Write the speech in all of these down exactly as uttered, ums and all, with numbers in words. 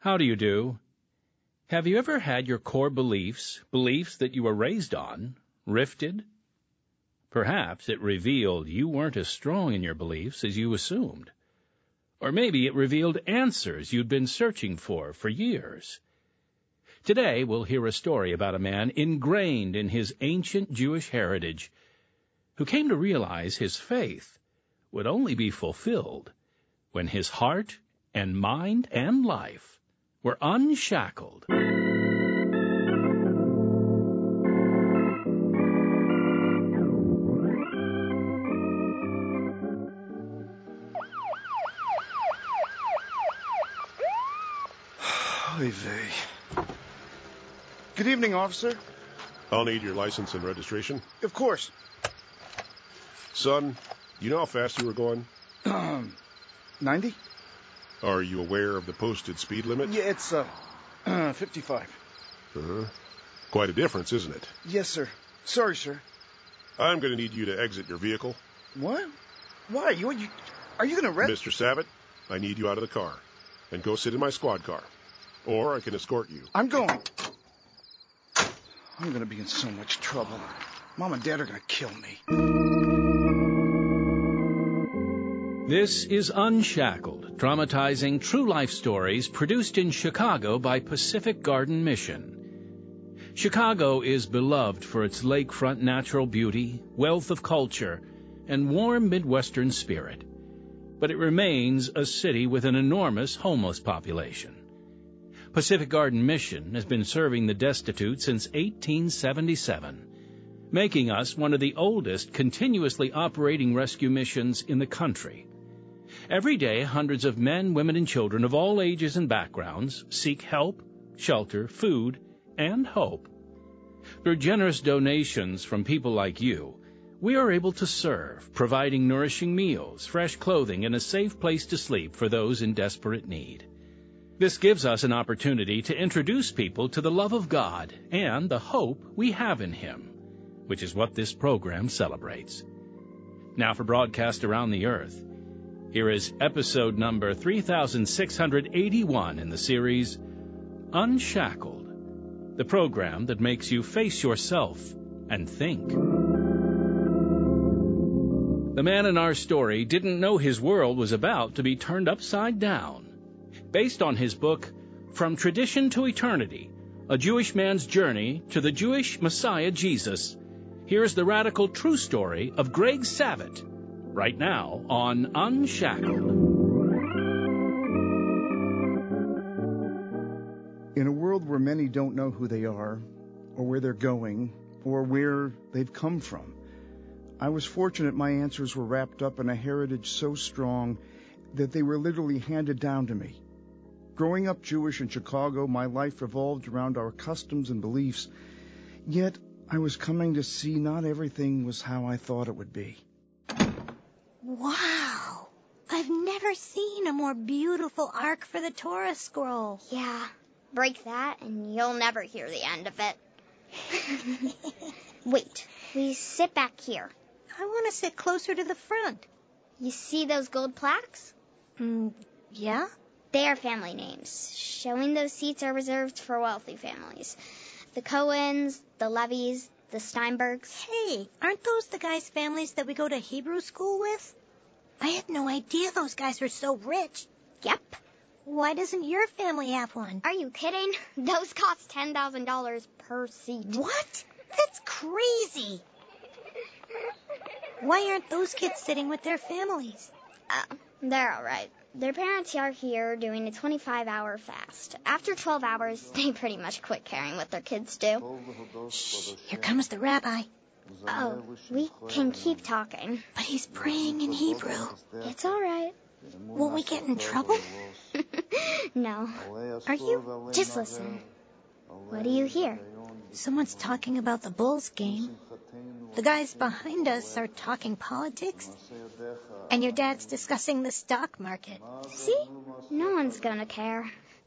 How do you do? Have you ever had your core beliefs, beliefs that you were raised on, rifted? Perhaps it revealed you weren't as strong in your beliefs as you assumed. Or maybe it revealed answers you'd been searching for for years. Today we'll hear a story about a man ingrained in his ancient Jewish heritage who came to realize his faith would only be fulfilled when his heart and mind and life were unshackled. Oy vey. Good evening, officer. I'll need your license and registration. Of course. Son, you know how fast you were going? Um, ninety? Are you aware of the posted speed limit? Yeah, it's, uh, uh fifty-five. Uh-huh. Quite a difference, isn't it? Yes, sir. Sorry, sir. I'm going to need you to exit your vehicle. What? Why? You, you Are you going to arrest... Mister Sabat, I need you out of the car. And go sit in my squad car. Or I can escort you. I'm going. I'm going to be in so much trouble. Mom and Dad are going to kill me. This is Unshackled, dramatizing true life stories produced in Chicago by Pacific Garden Mission. Chicago is beloved for its lakefront natural beauty, wealth of culture, and warm Midwestern spirit. But it remains a city with an enormous homeless population. Pacific Garden Mission has been serving the destitute since eighteen seventy-seven, making us one of the oldest continuously operating rescue missions in the country. Every day, hundreds of men, women, and children of all ages and backgrounds seek help, shelter, food, and hope. Through generous donations from people like you, we are able to serve, providing nourishing meals, fresh clothing, and a safe place to sleep for those in desperate need. This gives us an opportunity to introduce people to the love of God and the hope we have in Him, which is what this program celebrates. Now for broadcast around the earth, here is episode number three thousand six hundred eighty-one in the series Unshackled, the program that makes you face yourself and think. The man in our story didn't know his world was about to be turned upside down. Based on his book, From Tradition to Eternity, A Jewish Man's Journey to the Jewish Messiah Jesus, here's the radical true story of Greg Sabat, right now on Unshackled. In a world where many don't know who they are, or where they're going, or where they've come from, I was fortunate my answers were wrapped up in a heritage so strong that they were literally handed down to me. Growing up Jewish in Chicago, my life revolved around our customs and beliefs, yet I was coming to see not everything was how I thought it would be. Wow! I've never seen a more beautiful ark for the Torah scroll. Yeah, break that and you'll never hear the end of it. Wait, we sit back here. I want to sit closer to the front. You see those gold plaques? Mm, yeah? They are family names, showing those seats are reserved for wealthy families. The Cohens, the Levies, the Steinbergs. Hey, aren't those the guys' families that we go to Hebrew school with? I had no idea those guys were so rich. Yep. Why doesn't your family have one? Are you kidding? Those cost ten thousand dollars per seat. What? That's crazy. Why aren't those kids sitting with their families? Oh, they're all right. Their parents are here doing a twenty-five hour fast. After twelve hours, they pretty much quit caring what their kids do. Shh, here comes the rabbi. Oh, we can keep talking. But he's praying in Hebrew. It's all right. Won't we get in trouble? No. Are you? Just listen. What do you hear? Someone's talking about the Bulls game. The guys behind us are talking politics. And your dad's discussing the stock market. See? No one's gonna care.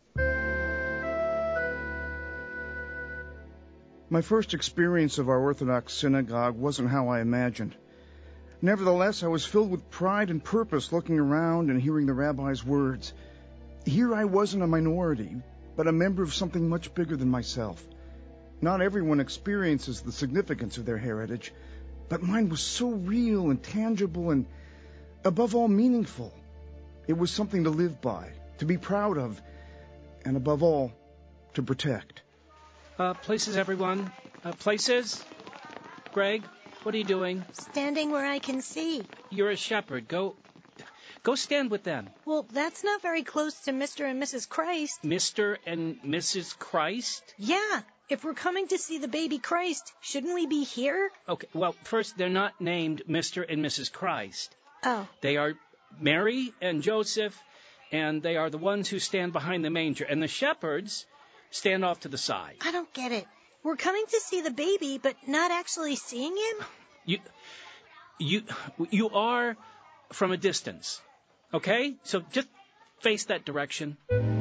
My first experience of our Orthodox synagogue wasn't how I imagined. Nevertheless, I was filled with pride and purpose looking around and hearing the rabbi's words. Here I wasn't a minority, but a member of something much bigger than myself. Not everyone experiences the significance of their heritage, but mine was so real and tangible and, above all, meaningful. It was something to live by, to be proud of, and above all, to protect. Uh, places, everyone. Uh, places? Greg, what are you doing? Standing where I can see. You're a shepherd. Go... Go stand with them. Well, that's not very close to Mister and Missus Christ. Mister and Missus Christ? Yeah. If we're coming to see the baby Christ, shouldn't we be here? Okay, well, first, they're not named Mister and Missus Christ. Oh. They are Mary and Joseph, and they are the ones who stand behind the manger. And the shepherds stand off to the side. I don't get it. We're coming to see the baby, but not actually seeing him? You, you, you are from a distance. Okay? So just face that direction.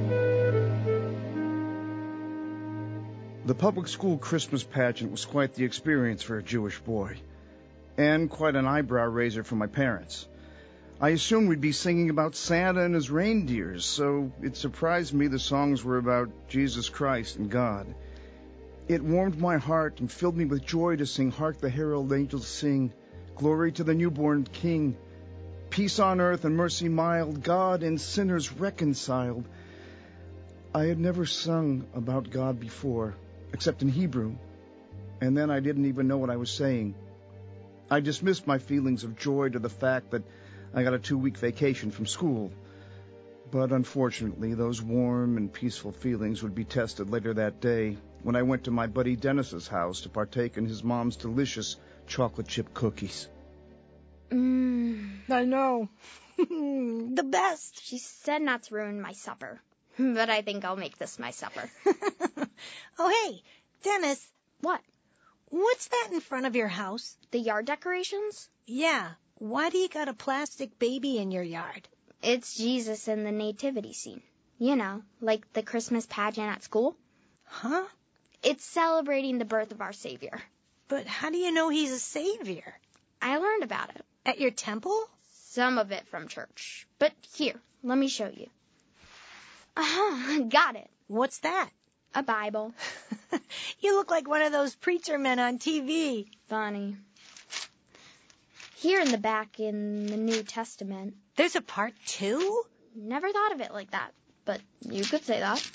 The public school Christmas pageant was quite the experience for a Jewish boy, and quite an eyebrow raiser for my parents. I assumed we'd be singing about Santa and his reindeers, so it surprised me the songs were about Jesus Christ and God. It warmed my heart and filled me with joy to sing Hark the Herald Angels Sing, Glory to the Newborn King, Peace on earth and mercy mild, God and sinners reconciled. I had never sung about God before, except in Hebrew, and then I didn't even know what I was saying. I dismissed my feelings of joy to the fact that I got a two-week vacation from school. But unfortunately, those warm and peaceful feelings would be tested later that day when I went to my buddy Dennis's house to partake in his mom's delicious chocolate chip cookies. Mmm. I know. The best. She said not to ruin my supper, but I think I'll make this my supper. Oh, hey, Dennis. What? What's that in front of your house? The yard decorations? Yeah. Why do you got a plastic baby in your yard? It's Jesus in the nativity scene. You know, like the Christmas pageant at school. Huh? It's celebrating the birth of our Savior. But how do you know he's a savior? I learned about it. At your temple? Some of it from church. But here, let me show you. Uh-huh, got it. What's that? A Bible. You look like one of those preacher men on T V. Funny. Here in the back in the New Testament. There's a part two? Never thought of it like that, but you could say that.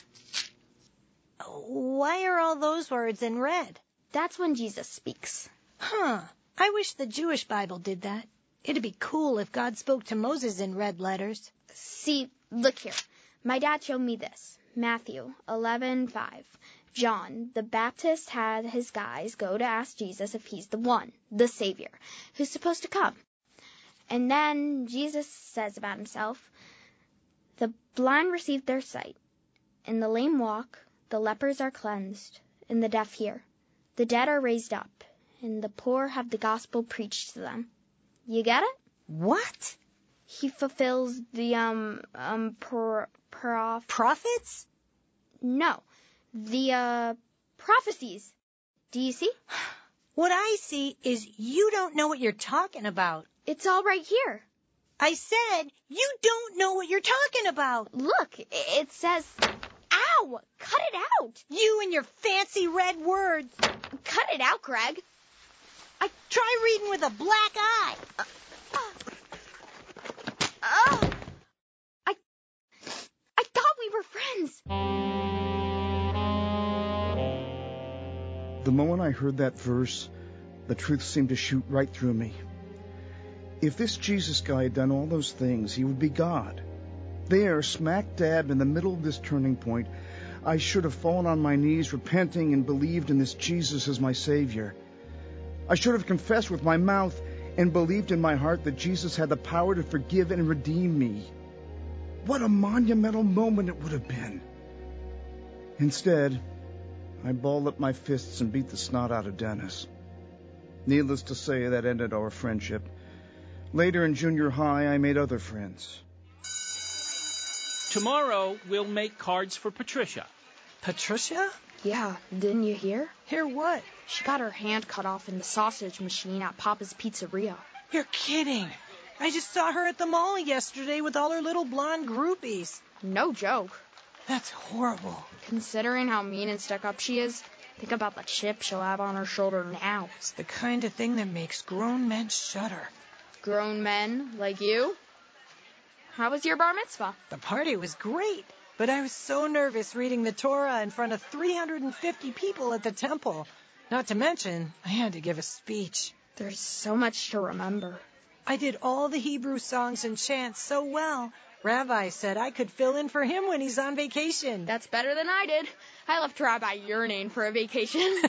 Why are all those words in red? That's when Jesus speaks. Huh. I wish the Jewish Bible did that. It'd be cool if God spoke to Moses in red letters. See, look here. My dad showed me this. Matthew eleven five. John the Baptist had his guys go to ask Jesus if he's the one, the Savior, who's supposed to come. And then Jesus says about himself, the blind receive their sight, and the lame walk, the lepers are cleansed, and the deaf hear. The dead are raised up, and the poor have the gospel preached to them. You get it? What? He fulfills the, um, um, pro- prof... Prophets? No, the, uh, prophecies. Do you see? What I see is you don't know what you're talking about. It's all right here. I said you don't know what you're talking about. Look, it says, ow, cut it out. You and your fancy red words. Cut it out, Greg. I try reading with a black eye. Uh, uh, I, I thought we were friends. The moment I heard that verse, the truth seemed to shoot right through me. If this Jesus guy had done all those things, he would be God. There, smack dab in the middle of this turning point, I should have fallen on my knees, repenting and believed in this Jesus as my Savior. I should have confessed with my mouth and believed in my heart that Jesus had the power to forgive and redeem me. What a monumental moment it would have been. Instead, I balled up my fists and beat the snot out of Dennis. Needless to say, that ended our friendship. Later in junior high, I made other friends. Tomorrow, we'll make cards for Patricia. Patricia? Yeah, didn't you hear? Hear what? She got her hand cut off in the sausage machine at Papa's Pizzeria. You're kidding. I just saw her at the mall yesterday with all her little blonde groupies. No joke. That's horrible. Considering how mean and stuck up she is, think about the chip she'll have on her shoulder now. It's the kind of thing that makes grown men shudder. Grown men like you? How was your bar mitzvah? The party was great, but I was so nervous reading the Torah in front of three hundred fifty people at the temple. Not to mention, I had to give a speech. There's so much to remember. I did all the Hebrew songs and chants so well. Rabbi said I could fill in for him when he's on vacation. That's better than I did. I left Rabbi yearning for a vacation.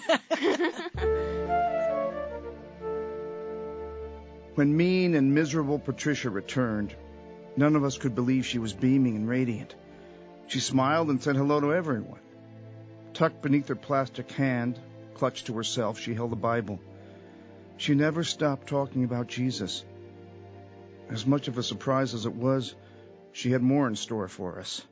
When mean and miserable Patricia returned, none of us could believe she was beaming and radiant. She smiled and said hello to everyone. Tucked beneath her plastic hand, clutched to herself, she held the Bible. She never stopped talking about Jesus. As much of a surprise as it was, she had more in store for us.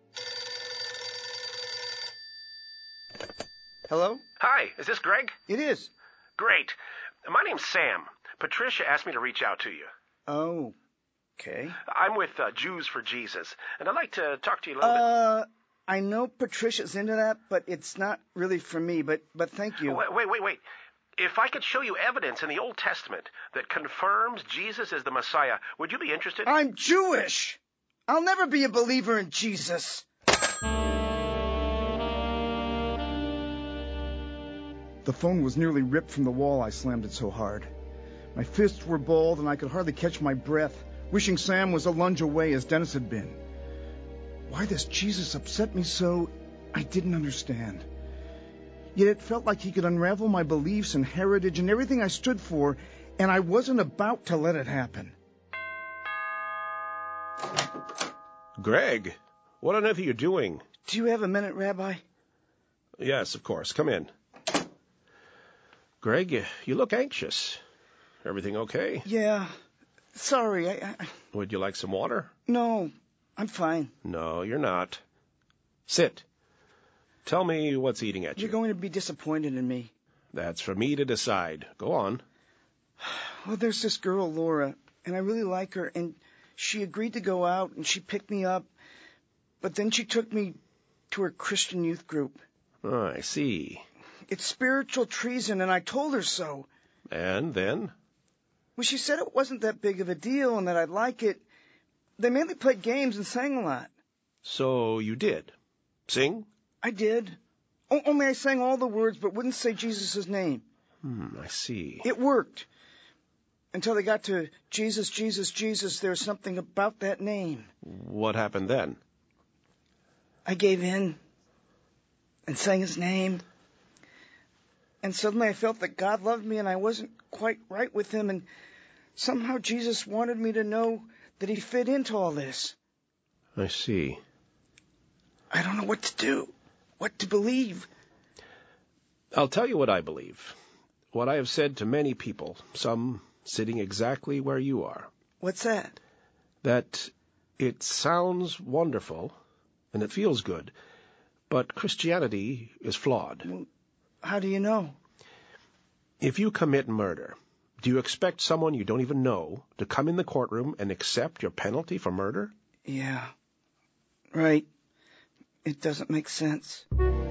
Hello? Hi, is this Greg? It is. Great. My name's Sam. Patricia asked me to reach out to you. Oh, okay. I'm with uh, Jews for Jesus, and I'd like to talk to you a little uh, bit. I know Patricia's into that, but it's not really for me, but, but thank you. Wait, wait, wait, wait. If I could show you evidence in the Old Testament that confirms Jesus is the Messiah, would you be interested? I'm Jewish! I'll never be a believer in Jesus. The phone was nearly ripped from the wall. I slammed it so hard. My fists were balled and I could hardly catch my breath, wishing Sam was a lunge away as Dennis had been. Why this Jesus upset me so, I didn't understand. Yet it felt like he could unravel my beliefs and heritage and everything I stood for, and I wasn't about to let it happen. Greg, what on earth are you doing? Do you have a minute, Rabbi? Yes, of course. Come in. Greg, you, you look anxious. Everything okay? Yeah. Sorry, I, I... Would you like some water? No, I'm fine. No, you're not. Sit. Tell me what's eating at you. You're going to be disappointed in me. That's for me to decide. Go on. Well, there's this girl, Laura, and I really like her, and she agreed to go out, and she picked me up, but then she took me to her Christian youth group. Oh, I see. It's spiritual treason, and I told her so. And then? Well, she said it wasn't that big of a deal and that I'd like it. They mainly played games and sang a lot. So you did? Sing? I did. O- only I sang all the words but wouldn't say Jesus' name. Hmm, I see. It worked. Until they got to Jesus, Jesus, Jesus, there's something about that name. What happened then? I gave in and sang his name. And suddenly I felt that God loved me and I wasn't quite right with him. And somehow Jesus wanted me to know that he fit into all this. I see. I don't know what to do, what to believe. I'll tell you what I believe. What I have said to many people, some sitting exactly where you are. What's that? That it sounds wonderful and it feels good, but Christianity is flawed. Well, how do you know? If you commit murder, do you expect someone you don't even know to come in the courtroom and accept your penalty for murder? Yeah. Right. It doesn't make sense.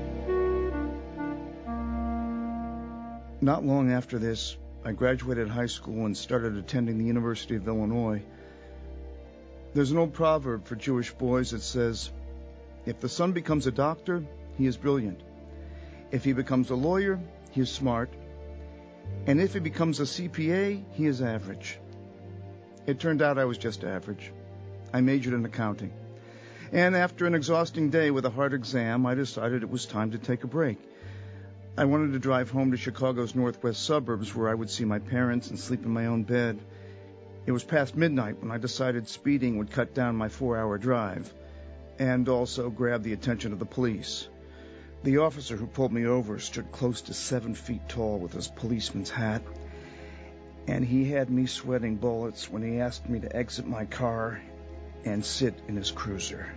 Not long after this, I graduated high school and started attending the University of Illinois. There's an old proverb for Jewish boys that says, if the son becomes a doctor, he is brilliant. If he becomes a lawyer, he is smart. And if he becomes a C P A, he is average. It turned out I was just average. I majored in accounting. And after an exhausting day with a hard exam, I decided it was time to take a break. I wanted to drive home to Chicago's northwest suburbs where I would see my parents and sleep in my own bed. It was past midnight when I decided speeding would cut down my four-hour drive and also grab the attention of the police. The officer who pulled me over stood close to seven feet tall with his policeman's hat, and he had me sweating bullets when he asked me to exit my car and sit in his cruiser.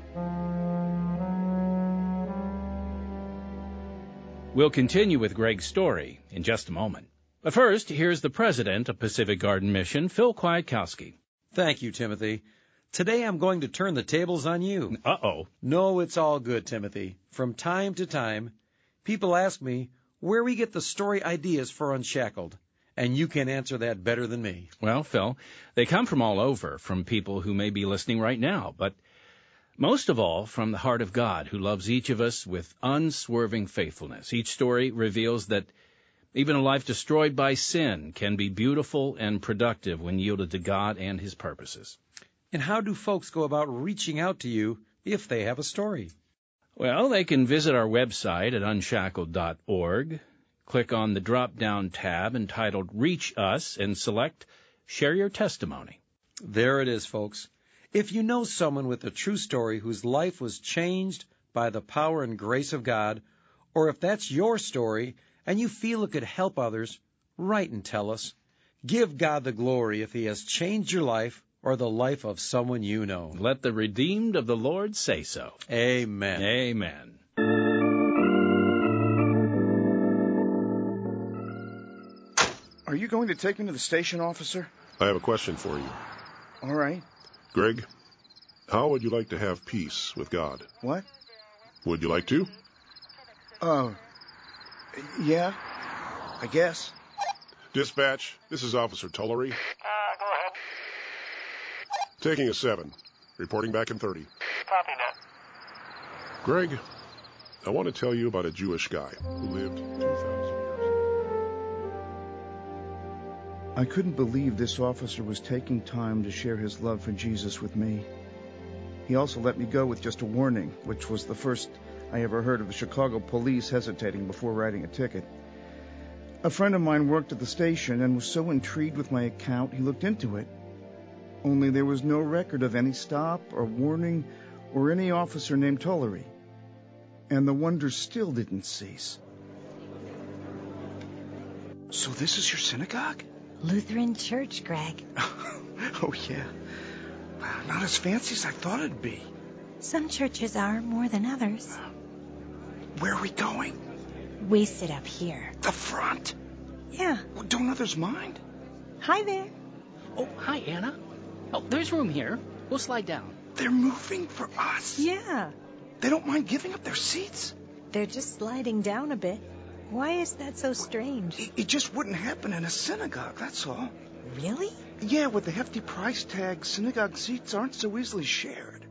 We'll continue with Greg's story in just a moment. But first, here's the president of Pacific Garden Mission, Phil Kwiatkowski. Thank you, Timothy. Today I'm going to turn the tables on you. Uh-oh. No, it's all good, Timothy. From time to time, people ask me where we get the story ideas for Unshackled, and you can answer that better than me. Well, Phil, they come from all over, from people who may be listening right now, but most of all from the heart of God, who loves each of us with unswerving faithfulness. Each story reveals that even a life destroyed by sin can be beautiful and productive when yielded to God and His purposes. And how do folks go about reaching out to you if they have a story? Well, they can visit our website at unshackled dot org, click on the drop-down tab entitled Reach Us, and select Share Your Testimony. There it is, folks. If you know someone with a true story whose life was changed by the power and grace of God, or if that's your story and you feel it could help others, write and tell us. Give God the glory if He has changed your life or the life of someone you know. Let the redeemed of the Lord say so. Amen. Amen. Are you going to take me to the station, officer? I have a question for you. All right. Greg, how would you like to have peace with God? What? Would you like to? Oh, uh, yeah, I guess. Dispatch, this is Officer Tullery. Uh, go ahead. Taking a seven. Reporting back in thirty. Copy that. Greg, I want to tell you about a Jewish guy who lived two thousand years ago. I couldn't believe this officer was taking time to share his love for Jesus with me. He also let me go with just a warning, which was the first I ever heard of the Chicago police hesitating before writing a ticket. A friend of mine worked at the station and was so intrigued with my account he looked into it. Only there was no record of any stop or warning or any officer named Tullery. And the wonder still didn't cease. So this is your synagogue? Lutheran Church, Greg. Oh, yeah. Not as fancy as I thought it'd be. Some churches are more than others. Where are we going? We sit up here. The front? Yeah. Well, don't others mind? Hi there. Oh, hi, Anna. Oh, there's room here. We'll slide down. They're moving for us. Yeah. They don't mind giving up their seats. They're just sliding down a bit. Why is that so strange? It, it just wouldn't happen in a synagogue, that's all. Really? Yeah, with the hefty price tag, synagogue seats aren't so easily shared.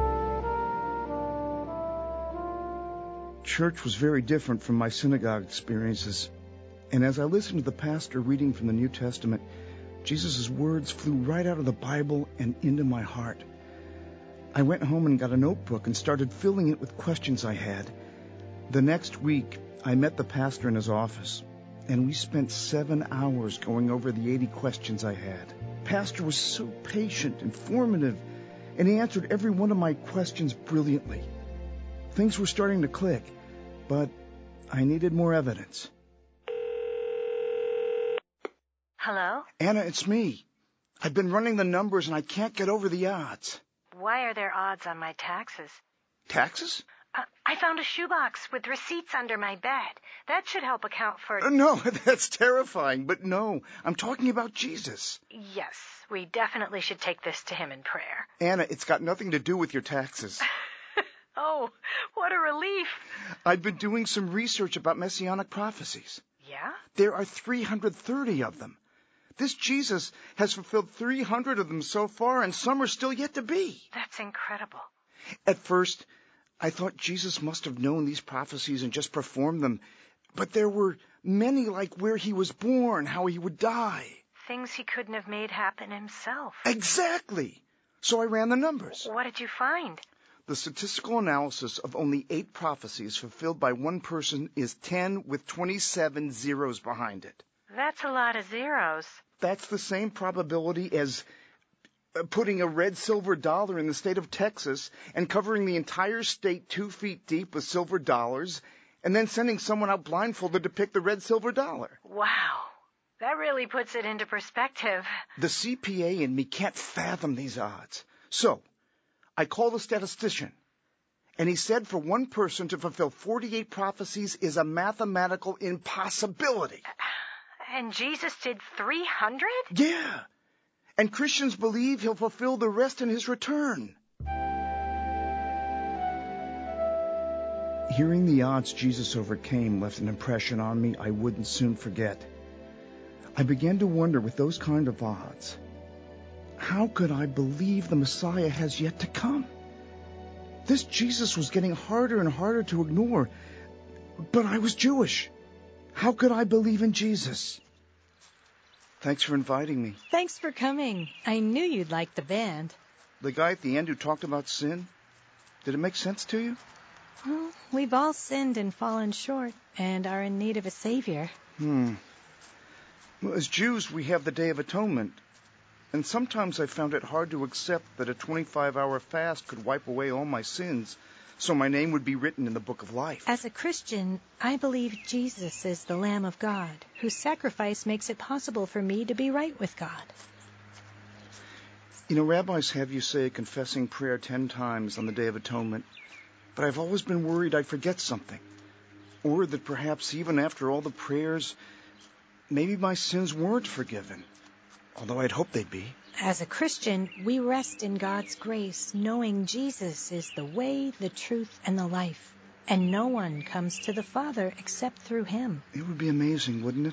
Church was very different from my synagogue experiences. And as I listened to the pastor reading from the New Testament, Jesus' words flew right out of the Bible and into my heart. I went home and got a notebook and started filling it with questions I had. The next week, I met the pastor in his office, and we spent seven hours going over the eighty questions I had. Pastor was so patient, informative, and he answered every one of my questions brilliantly. Things were starting to click, but I needed more evidence. Hello? Anna, it's me. I've been running the numbers and I can't get over the odds. Why are there odds on my taxes? Taxes? Uh, I found a shoebox with receipts under my bed. That should help account for... Uh, no, that's terrifying, but no, I'm talking about Jesus. Yes, we definitely should take this to him in prayer. Anna, it's got nothing to do with your taxes. Oh, what a relief. I've been doing some research about messianic prophecies. Yeah? There are three hundred thirty of them. This Jesus has fulfilled three hundred of them so far, and some are still yet to be. That's incredible. At first, I thought Jesus must have known these prophecies and just performed them, but there were many like where he was born, how he would die. Things he couldn't have made happen himself. Exactly. So I ran the numbers. What did you find? The statistical analysis of only eight prophecies fulfilled by one person is ten with twenty-seven zeros behind it. That's a lot of zeros. That's the same probability as putting a red silver dollar in the state of Texas and covering the entire state two feet deep with silver dollars and then sending someone out blindfolded to pick the red silver dollar. Wow. That really puts it into perspective. The C P A in me can't fathom these odds. So, I called a statistician, and he said for one person to fulfill forty-eight prophecies is a mathematical impossibility. And Jesus did three hundred? Yeah. And Christians believe he'll fulfill the rest in his return. Hearing the odds Jesus overcame left an impression on me I wouldn't soon forget. I began to wonder, with those kind of odds, how could I believe the Messiah has yet to come? This Jesus was getting harder and harder to ignore, but I was Jewish. How could I believe in Jesus? Thanks for inviting me. Thanks for coming. I knew you'd like the band. The guy at the end who talked about sin, did it make sense to you? Well, we've all sinned and fallen short and are in need of a savior. Hmm. Well, as Jews, we have the Day of Atonement. And sometimes I found it hard to accept that a twenty-five hour fast could wipe away all my sins, so my name would be written in the book of life. As a Christian, I believe Jesus is the Lamb of God, whose sacrifice makes it possible for me to be right with God. You know, rabbis have you say a confessing prayer ten times on the Day of Atonement, but I've always been worried I'd forget something. Or that perhaps even after all the prayers, maybe my sins weren't forgiven, although I'd hoped they'd be. As a Christian, we rest in God's grace, knowing Jesus is the way, the truth, and the life, and no one comes to the Father except through him. It would be amazing, wouldn't it?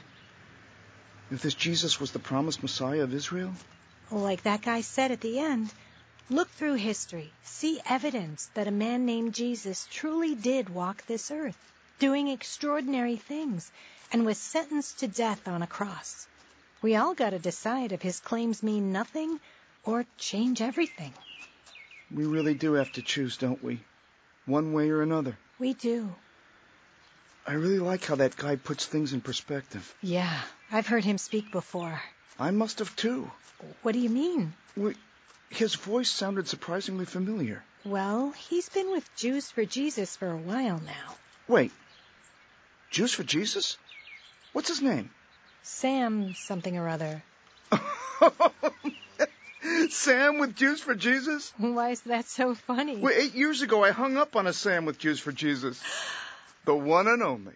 If this Jesus was the promised Messiah of Israel? Like that guy said at the end, look through history, see evidence that a man named Jesus truly did walk this earth, doing extraordinary things, and was sentenced to death on a cross. We all got to decide if his claims mean nothing or change everything. We really do have to choose, don't we? One way or another. We do. I really like how that guy puts things in perspective. Yeah, I've heard him speak before. I must have too. What do you mean? Well, his voice sounded surprisingly familiar. Well, he's been with Jews for Jesus for a while now. Wait, Jews for Jesus? What's his name? Sam something or other. Sam with Jews for Jesus? Why is that so funny? Well, eight years ago I hung up on a Sam with Jews for Jesus. The one and only.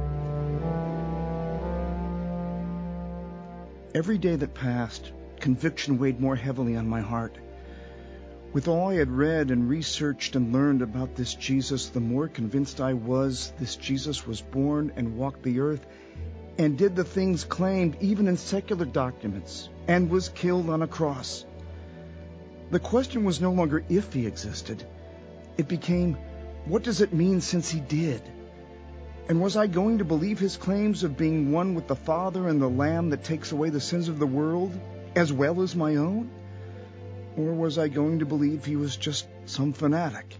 Every day that passed, conviction weighed more heavily on my heart. With all I had read and researched and learned about this Jesus, the more convinced I was this Jesus was born and walked the earth and did the things claimed even in secular documents, and was killed on a cross. The question was no longer if he existed. It became, what does it mean since he did? And was I going to believe his claims of being one with the Father and the Lamb that takes away the sins of the world, as well as my own? Or was I going to believe he was just some fanatic?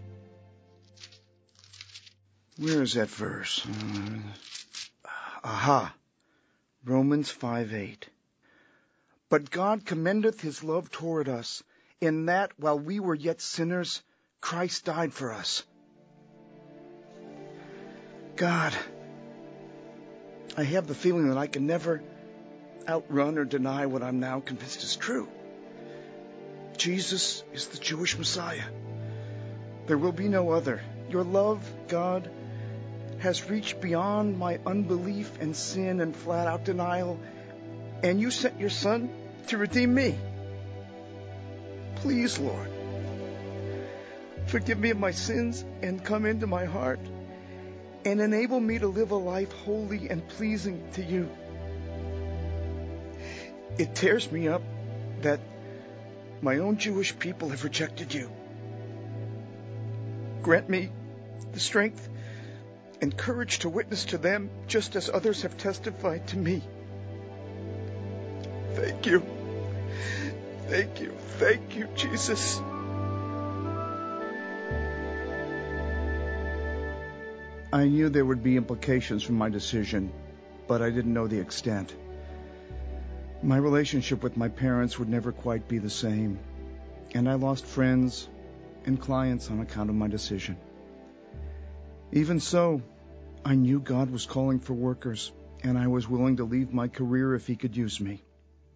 Where is that verse? Uh, aha. Romans five eight. But God commendeth his love toward us, in that while we were yet sinners, Christ died for us. God, I have the feeling that I can never outrun or deny what I'm now convinced is true. Jesus is the Jewish Messiah. There will be no other. Your love, God, has reached beyond my unbelief and sin and flat-out denial, and you sent your Son to redeem me. Please, Lord, forgive me of my sins and come into my heart and enable me to live a life holy and pleasing to you. It tears me up that my own Jewish people have rejected you. Grant me the strength and courage to witness to them just as others have testified to me. Thank you. Thank you. Thank you, Jesus. I knew there would be implications from my decision, but I didn't know the extent. My relationship with my parents would never quite be the same, and I lost friends and clients on account of my decision. Even so, I knew God was calling for workers, and I was willing to leave my career if he could use me.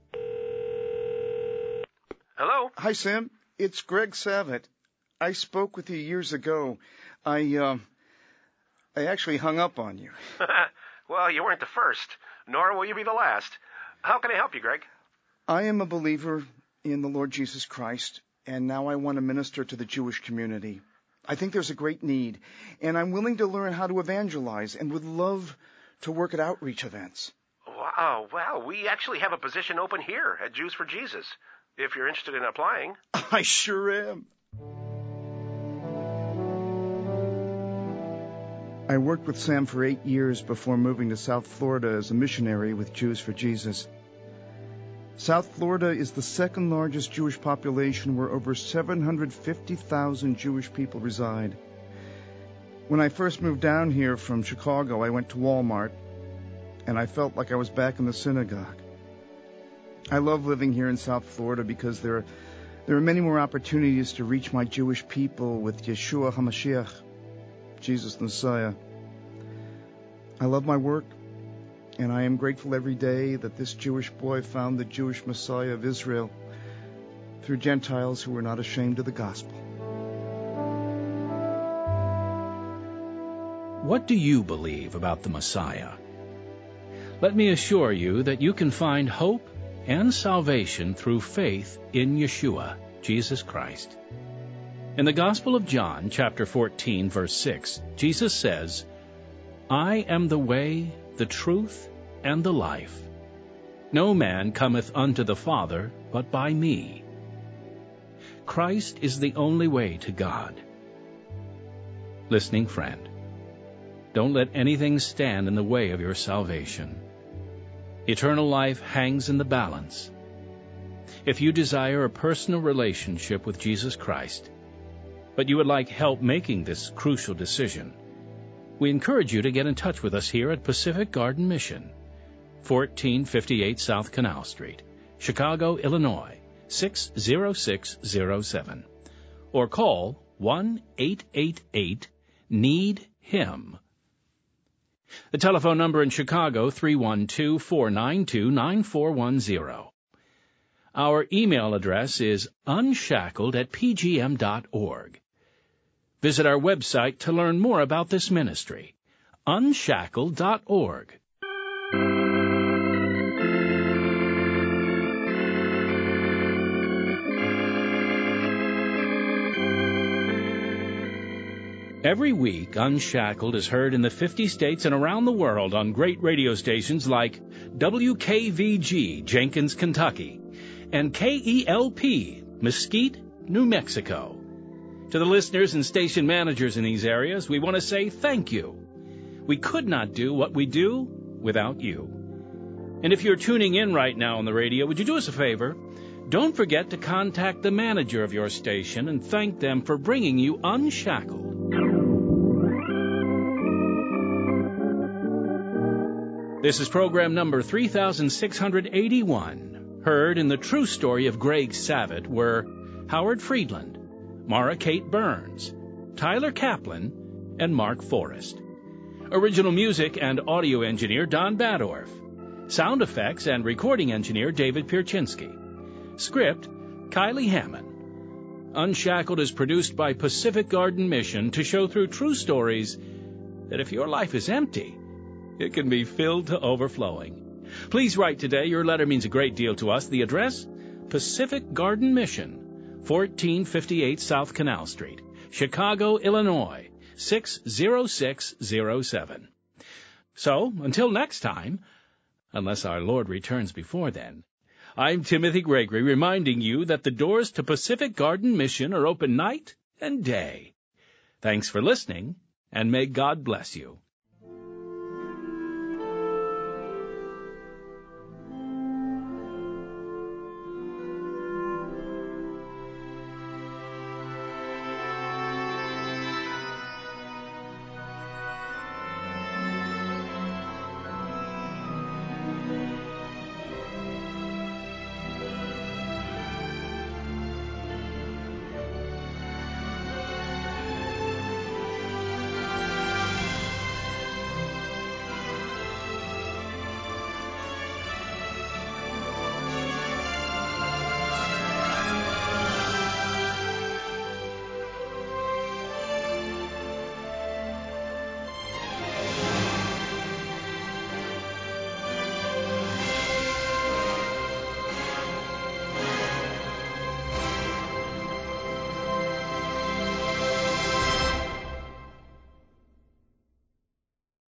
Hello? Hi, Sam. It's Greg Savitt. I spoke with you years ago. I, uh, I actually hung up on you. Well, you weren't the first, nor will you be the last. How can I help you, Greg? I am a believer in the Lord Jesus Christ, and now I want to minister to the Jewish community. I think there's a great need, and I'm willing to learn how to evangelize and would love to work at outreach events. Wow, well, we actually have a position open here at Jews for Jesus, if you're interested in applying. I sure am. I worked with Sam for eight years before moving to South Florida as a missionary with Jews for Jesus. South Florida is the second largest Jewish population, where over seven hundred fifty thousand Jewish people reside. When I first moved down here from Chicago, I went to Walmart, and I felt like I was back in the synagogue. I love living here in South Florida because there are, there are many more opportunities to reach my Jewish people with Yeshua HaMashiach, Jesus the Messiah. I love my work, and I am grateful every day that this Jewish boy found the Jewish Messiah of Israel through Gentiles who were not ashamed of the gospel. What do you believe about the Messiah? Let me assure you that you can find hope and salvation through faith in Yeshua, Jesus Christ. In the Gospel of John, chapter fourteen, verse six, Jesus says, "I am the way, the truth, and the life. No man cometh unto the Father but by me." Christ is the only way to God. Listening friend, don't let anything stand in the way of your salvation. Eternal life hangs in the balance. If you desire a personal relationship with Jesus Christ, but you would like help making this crucial decision, we encourage you to get in touch with us here at Pacific Garden Mission, fourteen fifty-eight South Canal Street, Chicago, Illinois, six zero six zero seven, or call one eight eight eight need him. The telephone number in Chicago, three one two, four nine two, nine four one zero. Our email address is unshackled at p g m dot org. Visit our website to learn more about this ministry, unshackled dot org. Every week, Unshackled is heard in the fifty states and around the world on great radio stations like W K V G, Jenkins, Kentucky, and K E L P, Mesquite, New Mexico. To the listeners and station managers in these areas, we want to say thank you. We could not do what we do without you. And if you're tuning in right now on the radio, would you do us a favor? Don't forget to contact the manager of your station and thank them for bringing you Unshackled. This is program number three thousand six hundred eighty-one. Heard in the true story of Greg Savitt were Howard Friedland, Mara Kate Burns, Tyler Kaplan, and Mark Forrest. Original music and audio engineer Don Badorf. Sound effects and recording engineer David Pierczynski. Script Kylie Hammond. Unshackled is produced by Pacific Garden Mission to show through true stories that if your life is empty, it can be filled to overflowing. Please write today. Your letter means a great deal to us. The address, Pacific Garden Mission, fourteen fifty-eight South Canal Street, Chicago, Illinois, six zero six zero seven. So, until next time, unless our Lord returns before then, I'm Timothy Gregory, reminding you that the doors to Pacific Garden Mission are open night and day. Thanks for listening, and may God bless you.